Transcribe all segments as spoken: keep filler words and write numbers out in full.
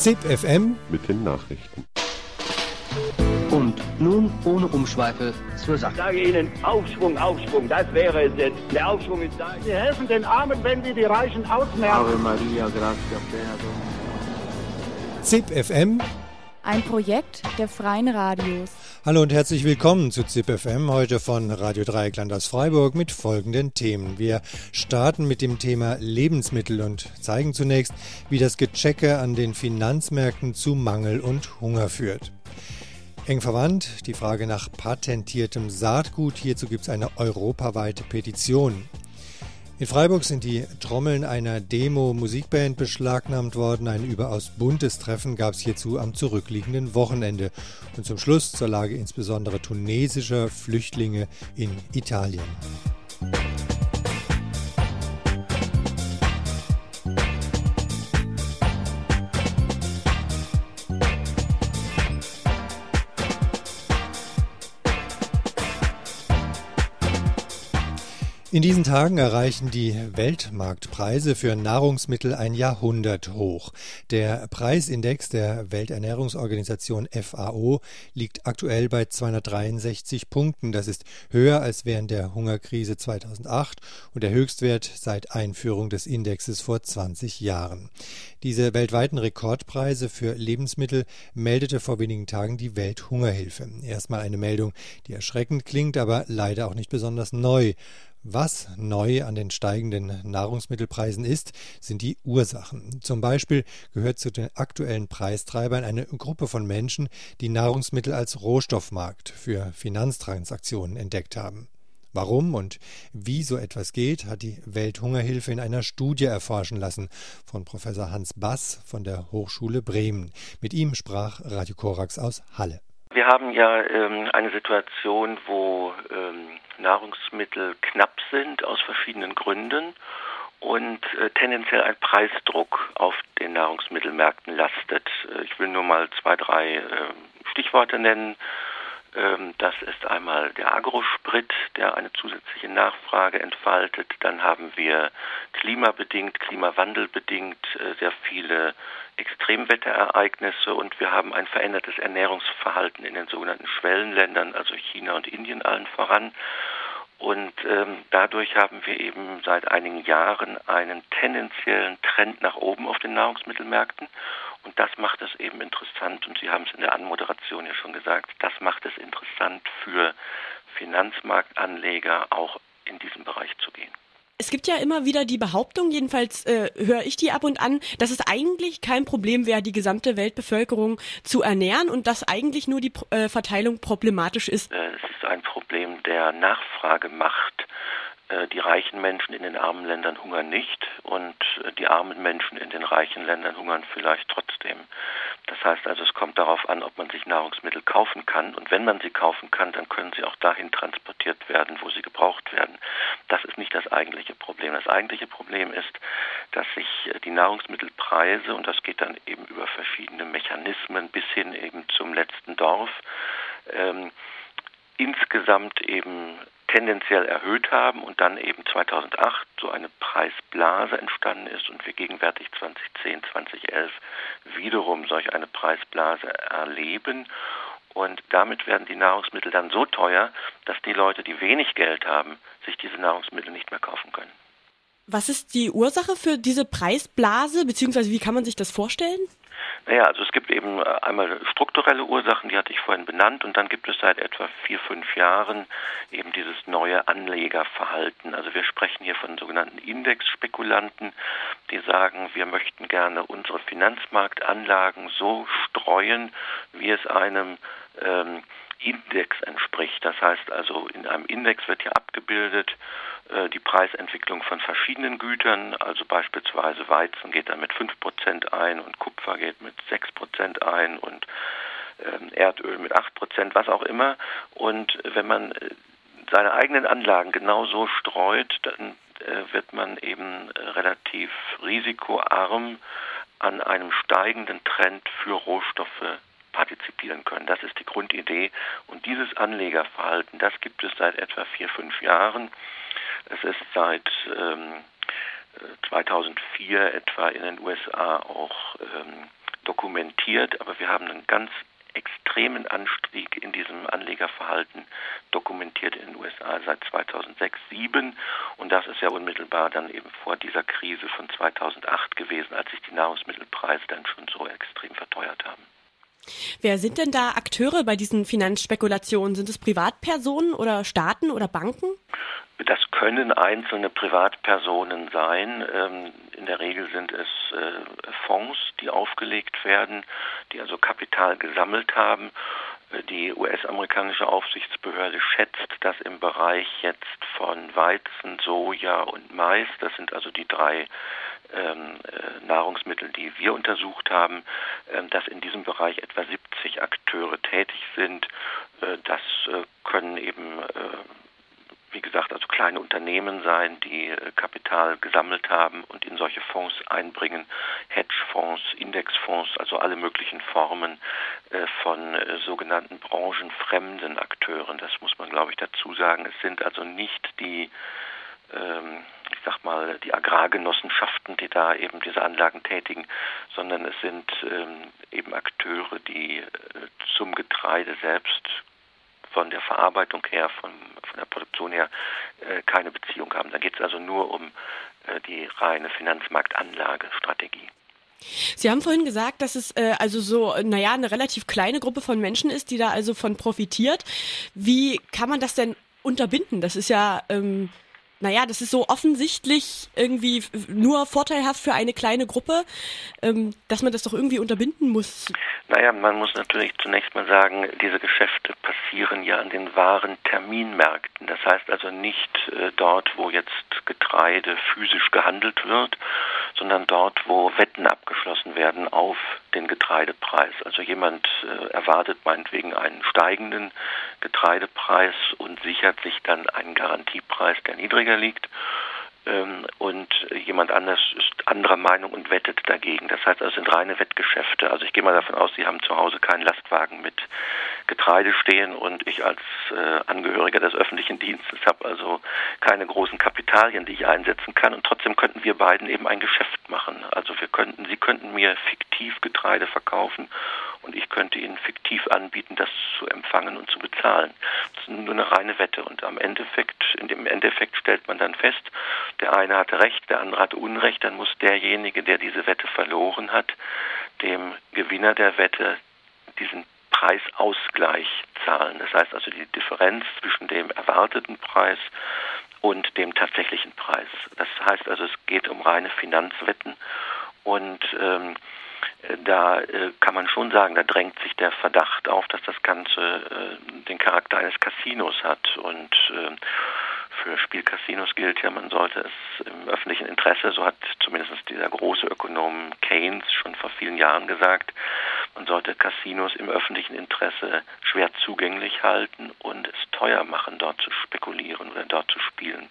Z I P F M mit den Nachrichten. Und nun ohne Umschweife zur Sache. Ich sage Ihnen, Aufschwung, Aufschwung, das wäre es jetzt. Der Aufschwung ist da. Wir helfen den Armen, wenn wir die Reichen ausmerzen. Ave Maria, gratia plena. Z I P F M, ein Projekt der Freien Radios. Hallo und herzlich willkommen zu Z I P F M, heute von Radio Dreieckland aus Freiburg mit folgenden Themen. Wir starten mit dem Thema Lebensmittel und zeigen zunächst, wie das Gechecke an den Finanzmärkten zu Mangel und Hunger führt. Eng verwandt, die Frage nach patentiertem Saatgut. Hierzu gibt es eine europaweite Petition. In Freiburg sind die Trommeln einer Demo-Musikband beschlagnahmt worden. Ein überaus buntes Treffen gab es hierzu am zurückliegenden Wochenende. Und zum Schluss zur Lage insbesondere tunesischer Flüchtlinge in Italien. In diesen Tagen erreichen die Weltmarktpreise für Nahrungsmittel ein Jahrhunderthoch. Der Preisindex der Welternährungsorganisation F A O liegt aktuell bei zweihundertdreiundsechzig Punkten. Das ist höher als während der Hungerkrise zweitausendacht und der Höchstwert seit Einführung des Indexes vor zwanzig Jahren. Diese weltweiten Rekordpreise für Lebensmittel meldete vor wenigen Tagen die Welthungerhilfe. Erstmal eine Meldung, die erschreckend klingt, aber leider auch nicht besonders neu. Was neu an den steigenden Nahrungsmittelpreisen ist, sind die Ursachen. Zum Beispiel gehört zu den aktuellen Preistreibern eine Gruppe von Menschen, die Nahrungsmittel als Rohstoffmarkt für Finanztransaktionen entdeckt haben. Warum und wie so etwas geht, hat die Welthungerhilfe in einer Studie erforschen lassen von Professor Hans Bass von der Hochschule Bremen. Mit ihm sprach Radio Korax aus Halle. Wir haben ja ähm, eine Situation, wo ähm, Nahrungsmittel knapp sind aus verschiedenen Gründen und äh, tendenziell ein Preisdruck auf den Nahrungsmittelmärkten lastet. Äh, ich will nur mal zwei, drei äh, Stichworte nennen. Ähm, das ist einmal der Agrosprit, der eine zusätzliche Nachfrage entfaltet. Dann haben wir klimabedingt, klimawandelbedingt äh, sehr viele Extremwetterereignisse und wir haben ein verändertes Ernährungsverhalten in den sogenannten Schwellenländern, also China und Indien allen voran. Und ähm, dadurch haben wir eben seit einigen Jahren einen tendenziellen Trend nach oben auf den Nahrungsmittelmärkten. Und das macht es eben interessant, und Sie haben es in der Anmoderation ja schon gesagt, das macht es interessant für Finanzmarktanleger auch in diesem Bereich zu gehen. Es gibt ja immer wieder die Behauptung, jedenfalls äh, höre ich die ab und an, dass es eigentlich kein Problem wäre, die gesamte Weltbevölkerung zu ernähren und dass eigentlich nur die äh, Verteilung problematisch ist. Es ist ein Problem der Nachfragemacht. Äh, die reichen Menschen in den armen Ländern hungern nicht und äh, die armen Menschen in den reichen Ländern hungern vielleicht trotzdem. Das heißt also, es kommt darauf an, ob man sich Nahrungsmittel kaufen kann. Und wenn man sie kaufen kann, dann können sie auch dahin transportiert werden, wo sie gebraucht werden. Das ist nicht das eigentliche Problem. Das eigentliche Problem ist, dass sich die Nahrungsmittelpreise, und das geht dann eben über verschiedene Mechanismen bis hin eben zum letzten Dorf, ähm, insgesamt eben tendenziell erhöht haben und dann eben zweitausendacht so eine Preisblase entstanden ist und wir gegenwärtig zweitausendzehn, zweitausendelf wiederum solch eine Preisblase erleben. Und damit werden die Nahrungsmittel dann so teuer, dass die Leute, die wenig Geld haben, sich diese Nahrungsmittel nicht mehr kaufen können. Was ist die Ursache für diese Preisblase, beziehungsweise wie kann man sich das vorstellen? Naja, also es gibt eben einmal strukturelle Ursachen, die hatte ich vorhin benannt, und dann gibt es seit etwa vier, fünf Jahren eben dieses neue Anlegerverhalten. Also wir sprechen hier von sogenannten Indexspekulanten, die sagen, wir möchten gerne unsere Finanzmarktanlagen so streuen, wie es einem ähm, Index entspricht. Das heißt also, in einem Index wird hier abgebildet äh, die Preisentwicklung von verschiedenen Gütern, also beispielsweise Weizen geht dann mit fünf Prozent ein und Kupfer geht mit sechs Prozent ein und ähm, Erdöl mit acht Prozent, was auch immer. Und wenn man äh, seine eigenen Anlagen genau so streut, dann äh, wird man eben äh, relativ risikoarm an einem steigenden Trend für Rohstoffe partizipieren können. Das ist die Grundidee. Und dieses Anlegerverhalten, das gibt es seit etwa vier, fünf Jahren. Es ist seit ähm, zweitausendvier etwa in den U S A auch ähm, dokumentiert, aber wir haben einen ganz extremen Anstieg in diesem Anlegerverhalten dokumentiert in den U S A seit zweitausendsechs, zweitausendsieben und das ist ja unmittelbar dann eben vor dieser Krise von zweitausendacht gewesen, als sich die Nahrungsmittelpreise dann schon so extrem verteuert haben. Wer sind denn da Akteure bei diesen Finanzspekulationen? Sind es Privatpersonen oder Staaten oder Banken? Das können einzelne Privatpersonen sein. In der Regel sind es Fonds, die aufgelegt werden, die also Kapital gesammelt haben. Die U S-amerikanische Aufsichtsbehörde schätzt, dass im Bereich jetzt von Weizen, Soja und Mais, das sind also die drei ähm, äh, Nahrungsmittel, die wir untersucht haben, äh, dass in diesem Bereich etwa siebzig Akteure tätig sind. Äh, das äh, können eben äh, wie gesagt, also kleine Unternehmen sein, die äh, Kapital gesammelt haben und in solche Fonds einbringen, Hedgefonds, Indexfonds, also alle möglichen Formen äh, von äh, sogenannten branchenfremden Akteuren. Das muss man, glaube ich, dazu sagen. Es sind also nicht die, ähm, ich sag mal, die Agrargenossenschaften, die da eben diese Anlagen tätigen, sondern es sind ähm, eben Akteure, die äh, zum Getreide selbst von der Verarbeitung her, von, von der Produktion her, äh, keine Beziehung haben. Da geht es also nur um äh, die reine Finanzmarktanlagestrategie. Sie haben vorhin gesagt, dass es äh, also so, naja, eine relativ kleine Gruppe von Menschen ist, die da also von profitiert. Wie kann man das denn unterbinden? Das ist ja, ähm, naja, das ist so offensichtlich irgendwie nur vorteilhaft für eine kleine Gruppe, ähm, dass man das doch irgendwie unterbinden muss. Naja, man muss natürlich zunächst mal sagen, diese Geschäfte passieren ja an den wahren Terminmärkten. Das heißt also nicht äh, dort, wo jetzt Getreide physisch gehandelt wird, sondern dort, wo Wetten abgeschlossen werden auf den Getreidepreis. Also jemand äh, erwartet meinetwegen einen steigenden Getreidepreis und sichert sich dann einen Garantiepreis, der niedriger liegt. Ähm, und jemand anders ist anderer Meinung und wettet dagegen. Das heißt, es sind reine Wettgeschäfte. Also ich gehe mal davon aus, Sie haben zu Hause keinen Lastwagen mit Getreide stehen und ich als äh, Angehöriger des öffentlichen Dienstes habe also keine großen Kapitalien, die ich einsetzen kann und trotzdem könnten wir beiden eben ein Geschäft machen. Also wir könnten, Sie könnten mir fiktiv Getreide verkaufen und ich könnte Ihnen fiktiv anbieten, das zu empfangen und zu bezahlen. Das ist nur eine reine Wette und am Endeffekt, in dem Endeffekt stellt man dann fest, der eine hatte Recht, der andere hatte Unrecht, dann muss derjenige, der diese Wette verloren hat, dem Gewinner der Wette diesen Preisausgleich zahlen. Das heißt also die Differenz zwischen dem erwarteten Preis und dem tatsächlichen Preis. Das heißt also, es geht um reine Finanzwetten und ähm, da äh, kann man schon sagen, da drängt sich der Verdacht auf, dass das Ganze äh, den Charakter eines Casinos hat und äh, für Spielcasinos gilt ja, man sollte es im öffentlichen Interesse, so hat zumindest dieser große Ökonom Keynes schon vor vielen Jahren gesagt, man sollte Casinos im öffentlichen Interesse schwer zugänglich halten und es teuer machen, dort zu spekulieren oder dort zu spielen.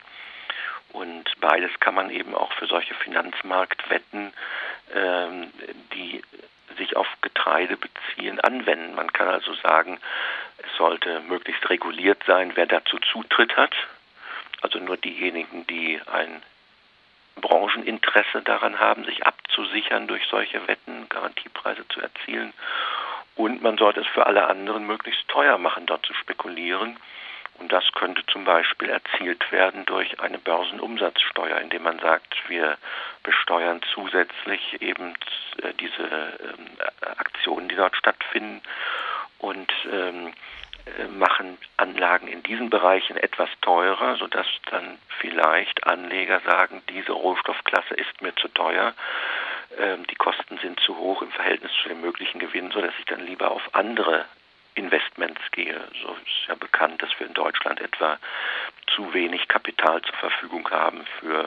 Und beides kann man eben auch für solche Finanzmarktwetten, ähm, die sich auf Getreide beziehen, anwenden. Man kann also sagen, es sollte möglichst reguliert sein, wer dazu Zutritt hat. Also nur diejenigen, die ein Brancheninteresse daran haben, sich abzusichern durch solche Wetten, Garantiepreise zu erzielen. Und man sollte es für alle anderen möglichst teuer machen, dort zu spekulieren. Und das könnte zum Beispiel erzielt werden durch eine Börsenumsatzsteuer, indem man sagt, wir besteuern zusätzlich eben diese ähm, Aktionen, die dort stattfinden und ähm, machen Anlagen in diesen Bereichen etwas teurer, sodass dann vielleicht Anleger sagen, diese Rohstoffklasse ist mir zu teuer, ähm, die Kosten sind zu hoch im Verhältnis zu dem möglichen Gewinn, sodass ich dann lieber auf andere Investments gehe. So ist ja bekannt, dass wir in Deutschland etwa zu wenig Kapital zur Verfügung haben für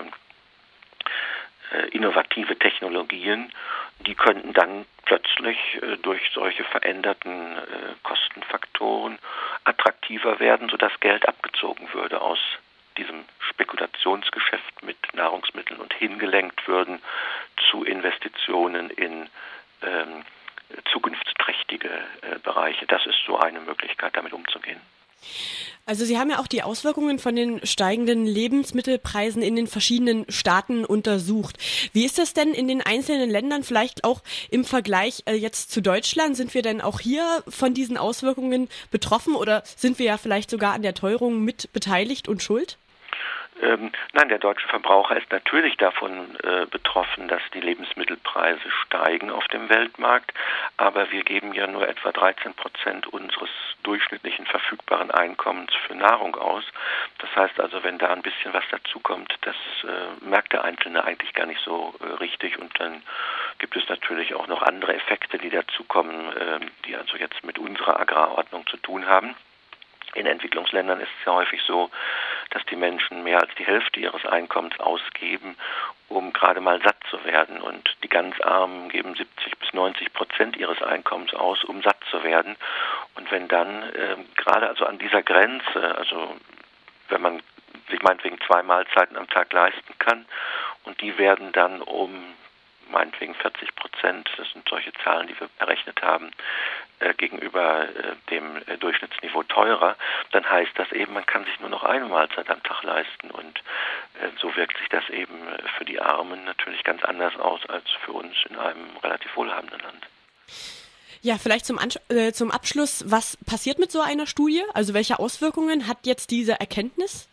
äh, innovative Technologien. Die könnten dann plötzlich äh, durch solche veränderten äh, Kostenfaktoren attraktiver werden, sodass Geld abgezogen würde aus diesem Spekulationsgeschäft mit Nahrungsmitteln und hingelenkt würden zu Investitionen in ähm, zukunftsträchtige äh, Bereiche. Das ist so eine Möglichkeit, damit umzugehen. Also Sie haben ja auch die Auswirkungen von den steigenden Lebensmittelpreisen in den verschiedenen Staaten untersucht. Wie ist das denn in den einzelnen Ländern, vielleicht auch im Vergleich äh, jetzt zu Deutschland? Sind wir denn auch hier von diesen Auswirkungen betroffen oder sind wir ja vielleicht sogar an der Teuerung mit beteiligt und schuld? Ähm, nein, der deutsche Verbraucher ist natürlich davon äh, betroffen, dass die Lebensmittelpreise steigen auf dem Weltmarkt, aber wir geben ja nur etwa dreizehn Prozent unseres durchschnittlichen verfügbaren Einkommens für Nahrung aus. Das heißt also, wenn da ein bisschen was dazukommt, das äh, merkt der Einzelne eigentlich gar nicht so äh, richtig, und dann gibt es natürlich auch noch andere Effekte, die dazukommen, äh, die also jetzt mit unserer Agrarordnung zu tun haben. In Entwicklungsländern ist es ja häufig so, dass die Menschen mehr als die Hälfte ihres Einkommens ausgeben, um gerade mal satt zu werden. Und die ganz Armen geben siebzig bis neunzig Prozent ihres Einkommens aus, um satt zu werden. Und wenn dann äh, gerade also an dieser Grenze, also wenn man sich meinetwegen zwei Mahlzeiten am Tag leisten kann und die werden dann um meinetwegen vierzig Prozent, das sind solche Zahlen, die wir errechnet haben, äh, gegenüber äh, dem äh, Durchschnittsniveau teurer, dann heißt das eben, man kann sich nur noch eine Mahlzeit am Tag leisten, und äh, so wirkt sich das eben äh, für die Armen natürlich ganz anders aus als für uns in einem relativ wohlhabenden Land. Ja, vielleicht zum, Ansch- äh, zum Abschluss, was passiert mit so einer Studie? Also welche Auswirkungen hat jetzt diese Erkenntnis?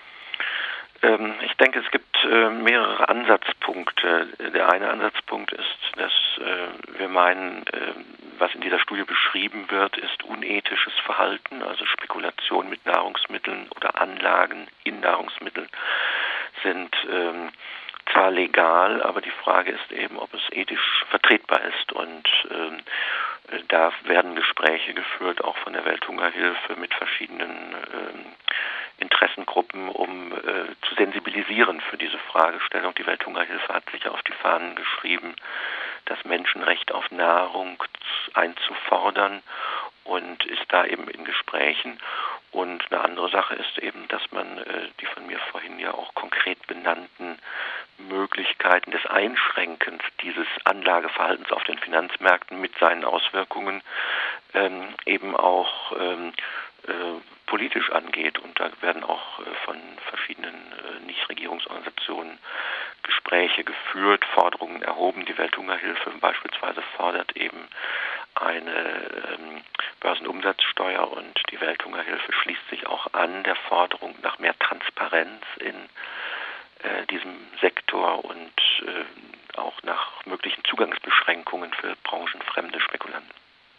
Ähm, ich denke, es gibt äh, mehrere Ansatzpunkte. Der eine Ansatzpunkt ist, dass äh, wir meinen, äh, was in dieser Studie beschrieben wird, ist unethisches Verhalten, also Spekulation mit Nahrungsmitteln oder Anlagen in Nahrungsmitteln sind ähm, zwar legal, aber die Frage ist eben, ob es ethisch vertretbar ist, und ähm, da werden Gespräche geführt, auch von der Welthungerhilfe mit verschiedenen ähm, Interessengruppen, um äh, zu sensibilisieren für diese Fragestellung. Die Welthungerhilfe hat sich auf die Fahnen geschrieben, das Menschenrecht auf Nahrung einzufordern, und ist da eben in Gesprächen. Und eine andere Sache ist eben, dass man äh, die von mir vorhin ja auch konkret benannten Möglichkeiten des Einschränkens dieses Anlageverhaltens auf den Finanzmärkten mit seinen Auswirkungen ähm, eben auch ähm, äh, politisch angeht. Und da werden auch äh, von verschiedenen äh, Nichtregierungsorganisationen Gespräche geführt, Forderungen erhoben. Die Welthungerhilfe beispielsweise fordert eben eine ähm, Börsenumsatzsteuer, und die Welthungerhilfe schließt sich auch an der Forderung nach mehr Transparenz in äh, diesem Sektor und äh, auch nach möglichen Zugangsbeschränkungen für branchenfremde Spekulanten.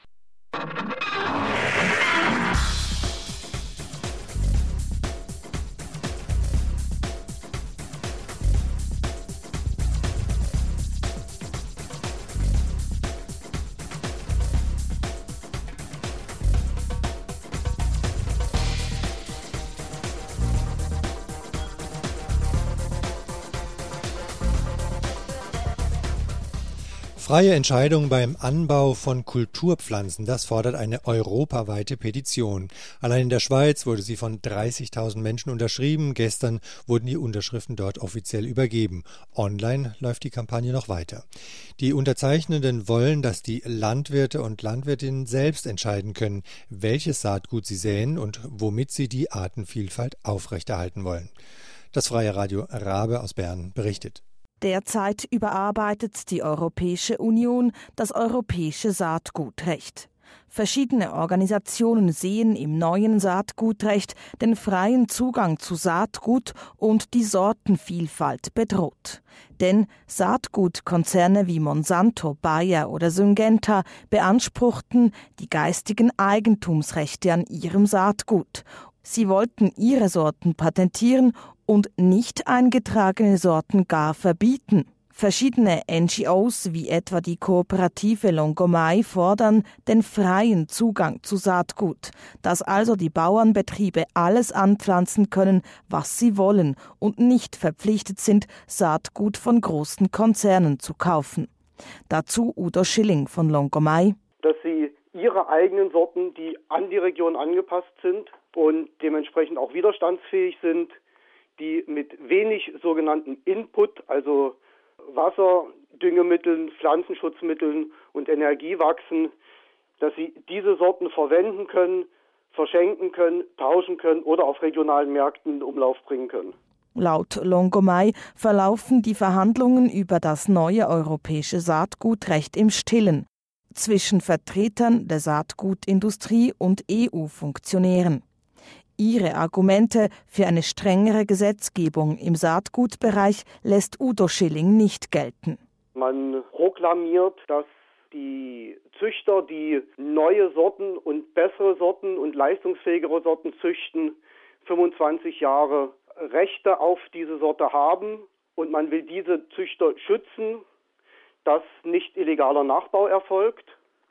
Freie Entscheidung beim Anbau von Kulturpflanzen, das fordert eine europaweite Petition. Allein in der Schweiz wurde sie von dreißigtausend Menschen unterschrieben. Gestern wurden die Unterschriften dort offiziell übergeben. Online läuft die Kampagne noch weiter. Die Unterzeichnenden wollen, dass die Landwirte und Landwirtinnen selbst entscheiden können, welches Saatgut sie säen und womit sie die Artenvielfalt aufrechterhalten wollen. Das Freie Radio Rabe aus Bern berichtet. Derzeit überarbeitet die Europäische Union das europäische Saatgutrecht. Verschiedene Organisationen sehen im neuen Saatgutrecht den freien Zugang zu Saatgut und die Sortenvielfalt bedroht. Denn Saatgutkonzerne wie Monsanto, Bayer oder Syngenta beanspruchten die geistigen Eigentumsrechte an ihrem Saatgut. Sie wollten ihre Sorten patentieren und nicht eingetragene Sorten gar verbieten. Verschiedene N G Os wie etwa die Kooperative Longomai fordern den freien Zugang zu Saatgut, dass also die Bauernbetriebe alles anpflanzen können, was sie wollen und nicht verpflichtet sind, Saatgut von großen Konzernen zu kaufen. Dazu Udo Schilling von Longomai. Dass sie ihre eigenen Sorten, die an die Region angepasst sind und dementsprechend auch widerstandsfähig sind, die mit wenig sogenannten Input, also Wasser, Düngemitteln, Pflanzenschutzmitteln und Energie wachsen, dass sie diese Sorten verwenden können, verschenken können, tauschen können oder auf regionalen Märkten in Umlauf bringen können. Laut Longomai verlaufen die Verhandlungen über das neue europäische Saatgutrecht im Stillen zwischen Vertretern der Saatgutindustrie und E U-Funktionären. Ihre Argumente für eine strengere Gesetzgebung im Saatgutbereich lässt Udo Schilling nicht gelten. Man proklamiert, dass die Züchter, die neue Sorten und bessere Sorten und leistungsfähigere Sorten züchten, fünfundzwanzig Jahre Rechte auf diese Sorte haben und man will diese Züchter schützen, dass nicht illegaler Nachbau erfolgt.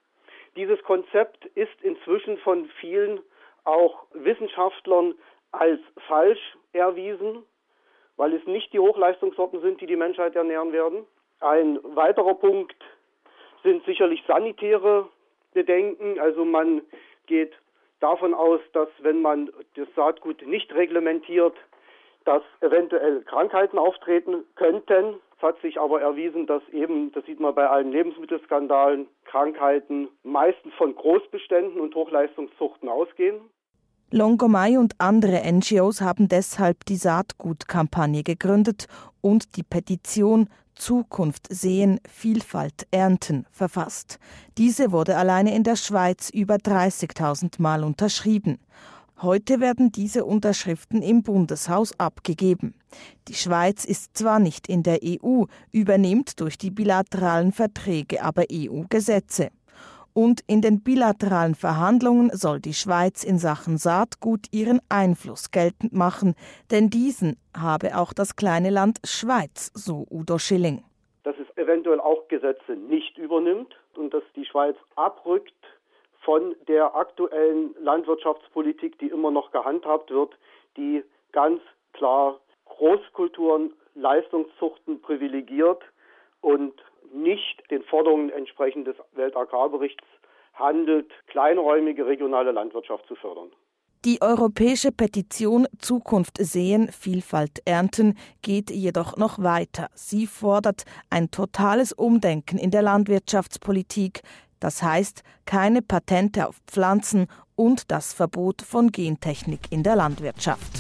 Dieses Konzept ist inzwischen von vielen auch Wissenschaftlern als falsch erwiesen, weil es nicht die Hochleistungssorten sind, die die Menschheit ernähren werden. Ein weiterer Punkt sind sicherlich sanitäre Bedenken. Also man geht davon aus, dass wenn man das Saatgut nicht reglementiert, dass eventuell Krankheiten auftreten könnten. Es hat sich aber erwiesen, dass eben, das sieht man bei allen Lebensmittelskandalen, Krankheiten meistens von Großbeständen und Hochleistungszuchten ausgehen. Longomai und andere N G Os haben deshalb die Saatgutkampagne gegründet und die Petition Zukunft sehen, Vielfalt ernten verfasst. Diese wurde alleine in der Schweiz über dreißigtausend Mal unterschrieben. Heute werden diese Unterschriften im Bundeshaus abgegeben. Die Schweiz ist zwar nicht in der E U, übernimmt durch die bilateralen Verträge aber E U-Gesetze. Und in den bilateralen Verhandlungen soll die Schweiz in Sachen Saatgut ihren Einfluss geltend machen, denn diesen habe auch das kleine Land Schweiz, so Udo Schilling. Dass es eventuell auch Gesetze nicht übernimmt und dass die Schweiz abrückt von der aktuellen Landwirtschaftspolitik, die immer noch gehandhabt wird, die ganz klar Großkulturen, Leistungszuchten privilegiert und nicht den Forderungen entsprechend des Weltagrarberichts handelt, kleinräumige regionale Landwirtschaft zu fördern. Die europäische Petition Zukunft sehen, Vielfalt ernten geht jedoch noch weiter. Sie fordert ein totales Umdenken in der Landwirtschaftspolitik, das heißt keine Patente auf Pflanzen und das Verbot von Gentechnik in der Landwirtschaft.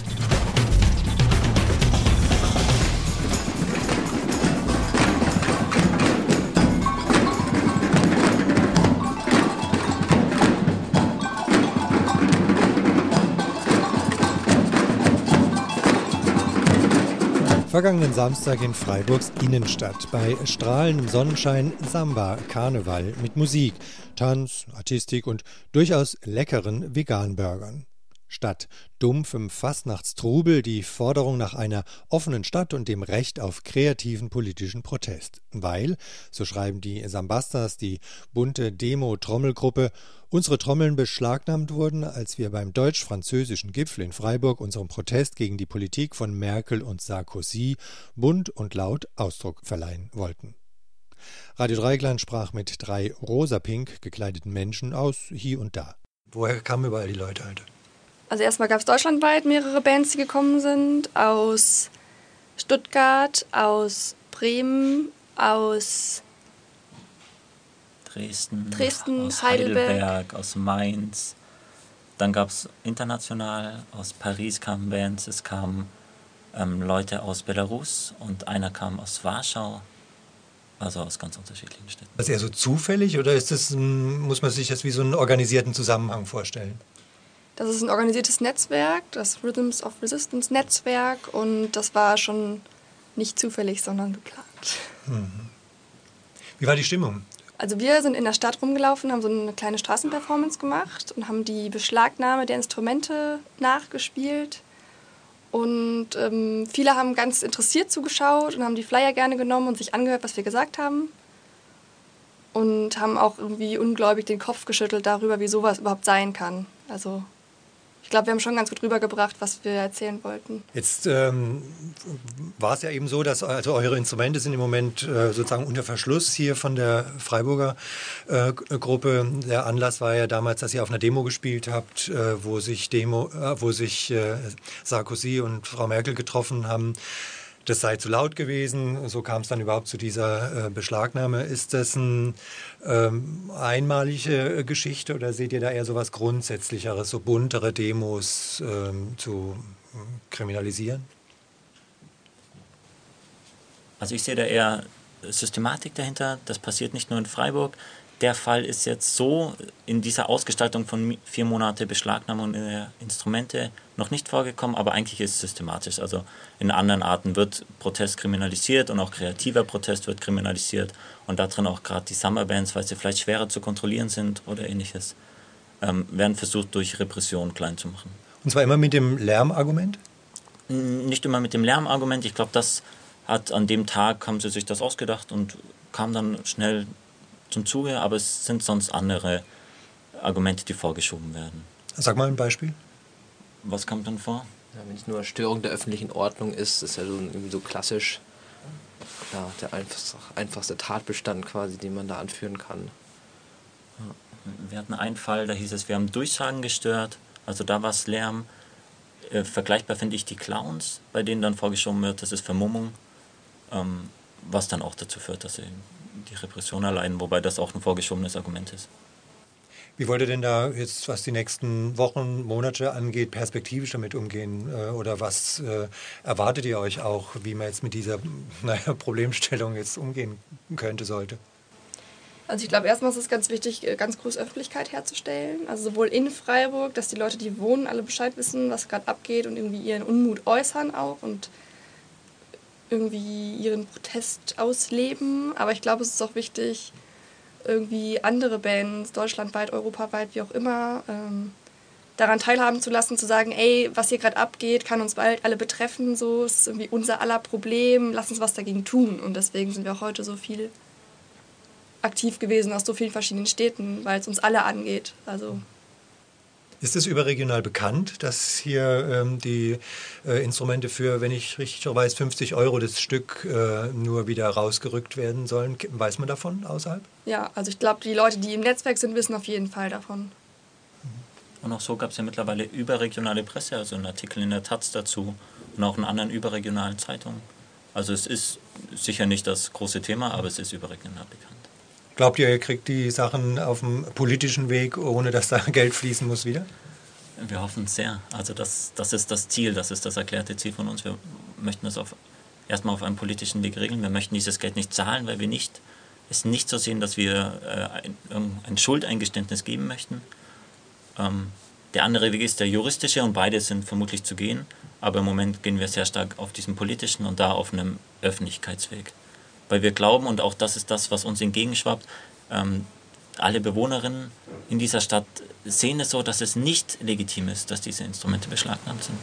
Vergangenen Samstag in Freiburgs Innenstadt. Bei strahlendem Sonnenschein Samba, Karneval mit Musik, Tanz, Artistik und durchaus leckeren Vegan-Burgern. Statt dumpfem Fastnachtstrubel die Forderung nach einer offenen Stadt und dem Recht auf kreativen politischen Protest. Weil, so schreiben die Sambastas, die bunte Demo-Trommelgruppe, unsere Trommeln beschlagnahmt wurden, als wir beim deutsch-französischen Gipfel in Freiburg unserem Protest gegen die Politik von Merkel und Sarkozy bunt und laut Ausdruck verleihen wollten. Radio Dreieckland sprach mit drei rosa-pink gekleideten Menschen aus hier und da. Woher kamen überall die Leute heute? Also erstmal gab es deutschlandweit mehrere Bands, die gekommen sind, aus Stuttgart, aus Bremen, aus Dresden, Dresden aus Heidelberg. Heidelberg, aus Mainz. Dann gab es international, aus Paris kamen Bands, es kamen ähm, Leute aus Belarus und einer kam aus Warschau, also aus ganz unterschiedlichen Städten. Ist das eher so zufällig oder ist das, muss man sich das wie so einen organisierten Zusammenhang vorstellen? Das ist ein organisiertes Netzwerk, das Rhythms of Resistance Netzwerk, und das war schon nicht zufällig, sondern geplant. Mhm. Wie war die Stimmung? Also wir sind in der Stadt rumgelaufen, haben so eine kleine Straßenperformance gemacht und haben die Beschlagnahme der Instrumente nachgespielt. Und ähm, viele haben ganz interessiert zugeschaut und haben die Flyer gerne genommen und sich angehört, was wir gesagt haben. Und haben auch irgendwie ungläubig den Kopf geschüttelt darüber, wie sowas überhaupt sein kann. Also ich glaube, wir haben schon ganz gut rübergebracht, was wir erzählen wollten. Jetzt ähm, war es ja eben so, dass also eure Instrumente sind im Moment äh, sozusagen unter Verschluss hier von der Freiburger äh, Gruppe. Der Anlass war ja damals, dass ihr auf einer Demo gespielt habt, äh, wo sich, Demo, äh, wo sich äh, Sarkozy und Frau Merkel getroffen haben. das sei zu laut gewesen. So kam es dann überhaupt zu dieser äh, Beschlagnahme. Ist das eine ähm, einmalige Geschichte oder seht ihr da eher so was Grundsätzlicheres, so buntere Demos ähm, zu äh, kriminalisieren? Also ich sehe da eher Systematik dahinter. Das passiert nicht nur in Freiburg. Der Fall ist jetzt so in dieser Ausgestaltung von vier Monate Beschlagnahmung der Instrumente noch nicht vorgekommen, aber eigentlich ist es systematisch. Also in anderen Arten wird Protest kriminalisiert und auch kreativer Protest wird kriminalisiert und da drin auch gerade die Summerbands, weil sie vielleicht schwerer zu kontrollieren sind oder ähnliches, ähm, werden versucht durch Repression klein zu machen. Und zwar immer mit dem Lärmargument? Nicht immer mit dem Lärmargument. Ich glaube, das hat an dem Tag, haben sie sich das ausgedacht und kam dann schnell zum Zuge, aber es sind sonst andere Argumente, die vorgeschoben werden. Sag mal ein Beispiel. Was kommt dann vor? Ja, wenn es nur Störung der öffentlichen Ordnung ist, ist ja so, irgendwie so klassisch ja, der einfachste, einfachste Tatbestand quasi, den man da anführen kann. Ja. Wir hatten einen Fall, da hieß es, wir haben Durchsagen gestört, also da war es Lärm. Äh, vergleichbar finde ich die Clowns, bei denen dann vorgeschoben wird, das ist Vermummung, ähm, was dann auch dazu führt, dass sie die Repression erleiden, wobei das auch ein vorgeschobenes Argument ist. Wie wollt ihr denn da jetzt, was die nächsten Wochen, Monate angeht, perspektivisch damit umgehen? Oder was äh, erwartet ihr euch auch, wie man jetzt mit dieser naja, Problemstellung jetzt umgehen könnte, sollte? Also ich glaube, erstmal ist es ganz wichtig, ganz groß Öffentlichkeit herzustellen. Also sowohl in Freiburg, dass die Leute, die wohnen, alle Bescheid wissen, was gerade abgeht und irgendwie ihren Unmut äußern auch und irgendwie ihren Protest ausleben. Aber ich glaube, es ist auch wichtig, irgendwie andere Bands, deutschlandweit, europaweit, wie auch immer, ähm, daran teilhaben zu lassen, zu sagen, ey, was hier gerade abgeht, kann uns bald alle betreffen, so, es ist irgendwie unser aller Problem, lass uns was dagegen tun. Und deswegen sind wir auch heute so viel aktiv gewesen aus so vielen verschiedenen Städten, weil es uns alle angeht. Also ist es überregional bekannt, dass hier ähm, die äh, Instrumente für, wenn ich richtig weiß, fünfzig Euro das Stück äh, nur wieder rausgerückt werden sollen? Weiß man davon außerhalb? Ja, also ich glaube, die Leute, die im Netzwerk sind, wissen auf jeden Fall davon. Und auch so gab es ja mittlerweile überregionale Presse, also einen Artikel in der Taz dazu und auch in anderen überregionalen Zeitungen. Also es ist sicher nicht das große Thema, aber es ist überregional bekannt. Glaubt ihr, ihr kriegt die Sachen auf dem politischen Weg, ohne dass da Geld fließen muss, wieder? Wir hoffen es sehr. Also das, das ist das Ziel, das ist das erklärte Ziel von uns. Wir möchten das auf, erstmal auf einem politischen Weg regeln. Wir möchten dieses Geld nicht zahlen, weil wir nicht, es nicht so sehen, dass wir äh, ein, ein Schuldeingeständnis geben möchten. Ähm, der andere Weg ist der juristische und beide sind vermutlich zu gehen. Aber im Moment gehen wir sehr stark auf diesen politischen und da auf einem Öffentlichkeitsweg. Weil wir glauben, und auch das ist das, was uns entgegenschwappt, ähm, alle Bewohnerinnen in dieser Stadt sehen es so, dass es nicht legitim ist, dass diese Instrumente beschlagnahmt sind.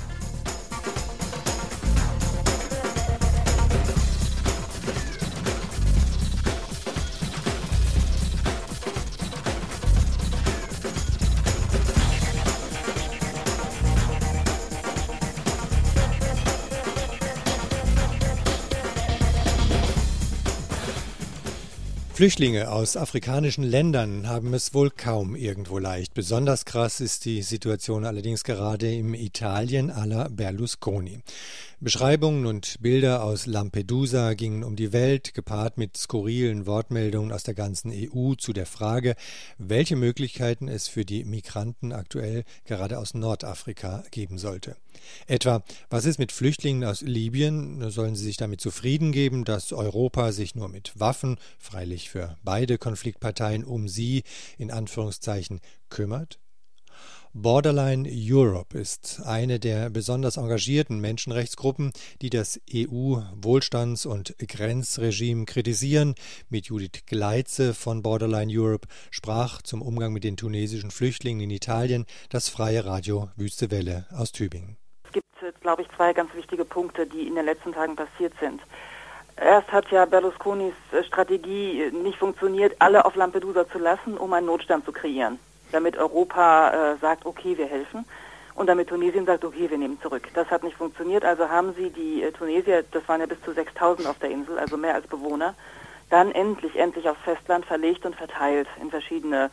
Flüchtlinge aus afrikanischen Ländern haben es wohl kaum irgendwo leicht. Besonders krass ist die Situation allerdings gerade im Italien à la Berlusconi. Beschreibungen und Bilder aus Lampedusa gingen um die Welt, gepaart mit skurrilen Wortmeldungen aus der ganzen E U zu der Frage, welche Möglichkeiten es für die Migranten aktuell gerade aus Nordafrika geben sollte. Etwa, was ist mit Flüchtlingen aus Libyen? Sollen sie sich damit zufrieden geben, dass Europa sich nur mit Waffen, freilich für beide Konfliktparteien, um sie, in Anführungszeichen, kümmert? Borderline Europe ist eine der besonders engagierten Menschenrechtsgruppen, die das E U-Wohlstands- und Grenzregime kritisieren. Mit Judith Gleitze von Borderline Europe sprach zum Umgang mit den tunesischen Flüchtlingen in Italien das freie Radio Wüste Welle aus Tübingen. Es gibt, glaube ich, zwei ganz wichtige Punkte, die in den letzten Tagen passiert sind. Erst hat ja Berlusconis Strategie nicht funktioniert, alle auf Lampedusa zu lassen, um einen Notstand zu kreieren. Damit Europa äh, sagt, okay, wir helfen, und damit Tunesien sagt, okay, wir nehmen zurück. Das hat nicht funktioniert, also haben sie die äh, Tunesier, das waren ja bis zu sechstausend auf der Insel, also mehr als Bewohner, dann endlich, endlich aufs Festland verlegt und verteilt in verschiedene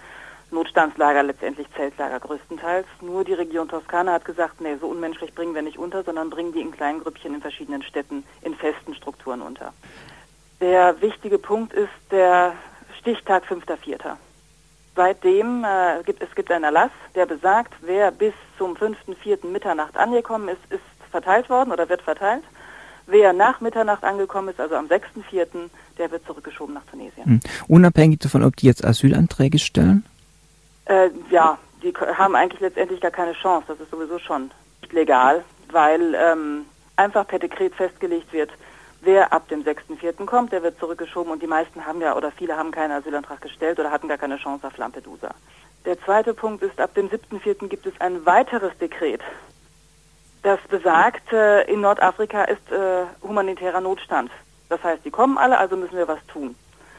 Notstandslager, letztendlich Zeltlager größtenteils. Nur die Region Toskana hat gesagt, nee, so unmenschlich bringen wir nicht unter, sondern bringen die in kleinen Grüppchen in verschiedenen Städten in festen Strukturen unter. Der wichtige Punkt ist der Stichtag fünfter vierter Seitdem äh, gibt es gibt einen Erlass, der besagt, wer bis zum fünften vierten Mitternacht angekommen ist, ist verteilt worden oder wird verteilt. Wer nach Mitternacht angekommen ist, also am sechsten vierten, der wird zurückgeschoben nach Tunesien. Hm. Unabhängig davon, ob die jetzt Asylanträge stellen? Äh, ja, die haben eigentlich letztendlich gar keine Chance. Das ist sowieso schon nicht legal, weil ähm, einfach per Dekret festgelegt wird, wer ab dem sechsten vierten kommt, der wird zurückgeschoben und die meisten haben ja oder viele haben keinen Asylantrag gestellt oder hatten gar keine Chance auf Lampedusa. Der zweite Punkt ist, ab dem siebten vierten gibt es ein weiteres Dekret, das besagt, äh, in Nordafrika ist äh, humanitärer Notstand. Das heißt, die kommen alle, also müssen wir was tun.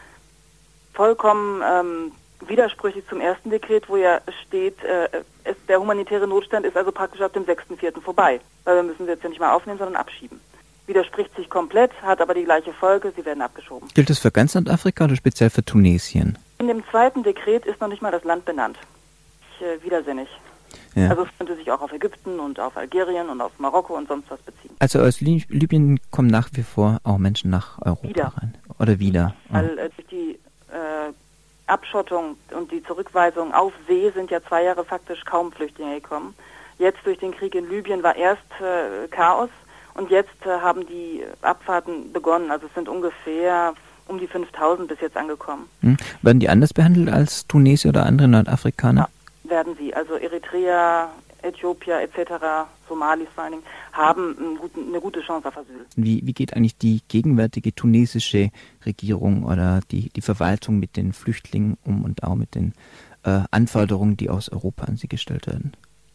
Vollkommen ähm, widersprüchlich zum ersten Dekret, wo ja steht, äh, es, der humanitäre Notstand ist also praktisch ab dem sechsten vierten vorbei, weil wir müssen sie jetzt ja nicht mehr aufnehmen, sondern abschieben. Widerspricht sich komplett, hat aber die gleiche Folge, sie werden abgeschoben. Gilt das für ganz Nordafrika oder speziell für Tunesien? In dem zweiten Dekret ist noch nicht mal das Land benannt. Ich, äh, widersinnig. Ja. Also es könnte sich auch auf Ägypten und auf Algerien und auf Marokko und sonst was beziehen. Also aus Li- Libyen kommen nach wie vor auch Menschen nach Europa wieder. rein? Oder wieder? Weil äh, durch die äh, Abschottung und die Zurückweisung auf See sind ja zwei Jahre faktisch kaum Flüchtlinge gekommen. Jetzt durch den Krieg in Libyen war erst äh, Chaos und jetzt äh, haben die Abfahrten begonnen. Also es sind ungefähr um die fünftausend bis jetzt angekommen. Hm. Werden die anders behandelt als Tunesier oder andere Nordafrikaner? Ja. Werden sie, also Eritrea, Äthiopien et cetera, Somalis vor allen Dingen, haben einen guten, eine gute Chance auf Asyl. Wie, wie geht eigentlich die gegenwärtige tunesische Regierung oder die, die Verwaltung mit den Flüchtlingen um und auch mit den äh, Anforderungen, die aus Europa an sie gestellt werden?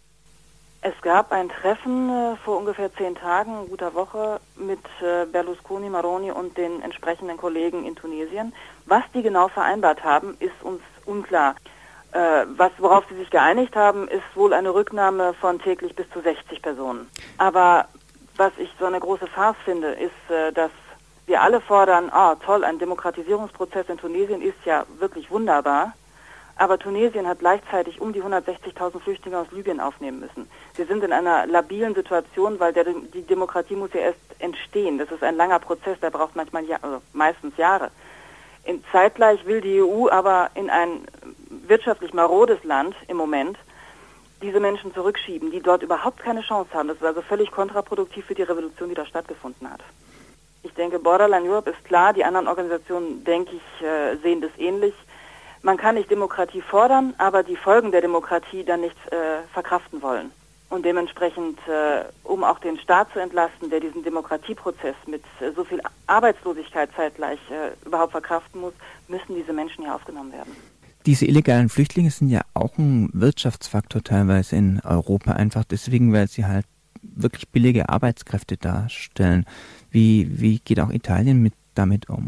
Es gab ein Treffen äh, vor ungefähr zehn Tagen, eine gute Woche, mit äh, Berlusconi, Maroni und den entsprechenden Kollegen in Tunesien. Was die genau vereinbart haben, ist uns unklar. Äh, was, worauf sie sich geeinigt haben, ist wohl eine Rücknahme von täglich bis zu sechzig Personen. Aber was ich so eine große Farce finde, ist, äh, dass wir alle fordern, ah toll, ein Demokratisierungsprozess in Tunesien ist ja wirklich wunderbar, aber Tunesien hat gleichzeitig um die hundertsechzigtausend Flüchtlinge aus Libyen aufnehmen müssen. Wir sind in einer labilen Situation, weil der, die Demokratie muss ja erst entstehen. Das ist ein langer Prozess, der braucht manchmal ja, also meistens Jahre. In, zeitgleich will die E U aber in ein wirtschaftlich marodes Land im Moment diese Menschen zurückschieben, die dort überhaupt keine Chance haben. Das ist also völlig kontraproduktiv für die Revolution, die da stattgefunden hat. Ich denke, Borderline Europe ist klar, die anderen Organisationen, denke ich, äh, sehen das ähnlich. Man kann nicht Demokratie fordern, aber die Folgen der Demokratie dann nicht äh, verkraften wollen. Und dementsprechend, äh, um auch den Staat zu entlasten, der diesen Demokratieprozess mit äh, so viel Arbeitslosigkeit zeitgleich äh, überhaupt verkraften muss, müssen diese Menschen hier aufgenommen werden. Diese illegalen Flüchtlinge sind ja auch ein Wirtschaftsfaktor teilweise in Europa, einfach deswegen, weil sie halt wirklich billige Arbeitskräfte darstellen. Wie, wie geht auch Italien mit, damit um?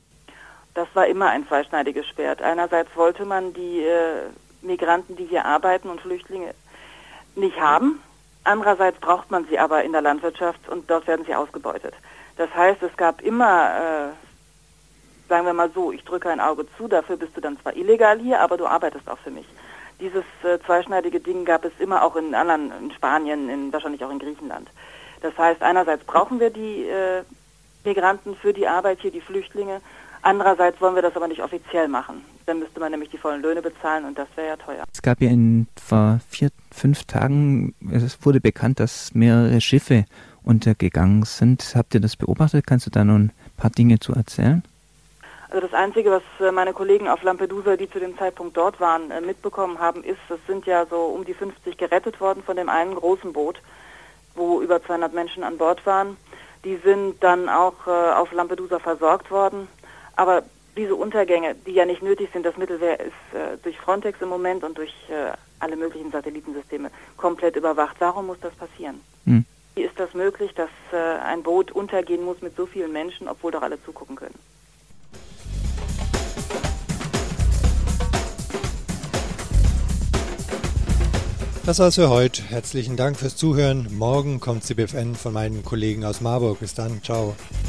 Das war immer ein zweischneidiges Schwert. Einerseits wollte man die äh, Migranten, die hier arbeiten und Flüchtlinge nicht haben. Andererseits braucht man sie aber in der Landwirtschaft und dort werden sie ausgebeutet. Das heißt, es gab immer, äh, sagen wir mal so, ich drücke ein Auge zu, dafür bist du dann zwar illegal hier, aber du arbeitest auch für mich. Dieses äh, zweischneidige Ding gab es immer auch in anderen, in Spanien, in, wahrscheinlich auch in Griechenland. Das heißt, einerseits brauchen wir die äh, Migranten für die Arbeit hier, die Flüchtlinge. Andererseits wollen wir das aber nicht offiziell machen. Dann müsste man nämlich die vollen Löhne bezahlen und das wäre ja teuer. Es gab ja in vor vier, fünf Tagen, es wurde bekannt, dass mehrere Schiffe untergegangen sind. Habt ihr das beobachtet? Kannst du da noch ein paar Dinge zu erzählen? Also das Einzige, was meine Kollegen auf Lampedusa, die zu dem Zeitpunkt dort waren, mitbekommen haben, ist, es sind ja so um die fünfzig gerettet worden von dem einen großen Boot, wo über zweihundert Menschen an Bord waren. Die sind dann auch auf Lampedusa versorgt worden. Aber diese Untergänge, die ja nicht nötig sind, das Mittelmeer ist äh, durch Frontex im Moment und durch äh, alle möglichen Satellitensysteme komplett überwacht. Warum muss das passieren? Hm. Wie ist das möglich, dass äh, ein Boot untergehen muss mit so vielen Menschen, obwohl doch alle zugucken können? Das war's für heute. Herzlichen Dank fürs Zuhören. Morgen kommt C B F N von meinen Kollegen aus Marburg. Bis dann. Ciao.